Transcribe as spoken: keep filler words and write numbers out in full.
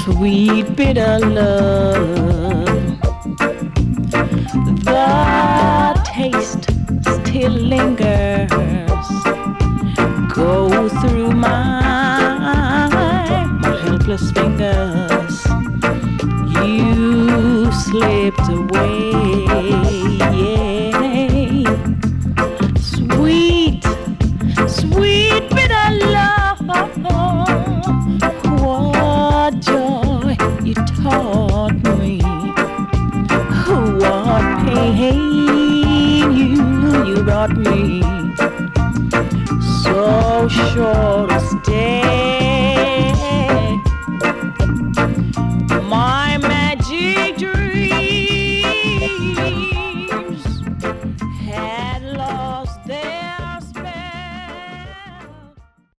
sweet bitter love. The taste still lingers, go through my, my helpless fingers. You slipped away.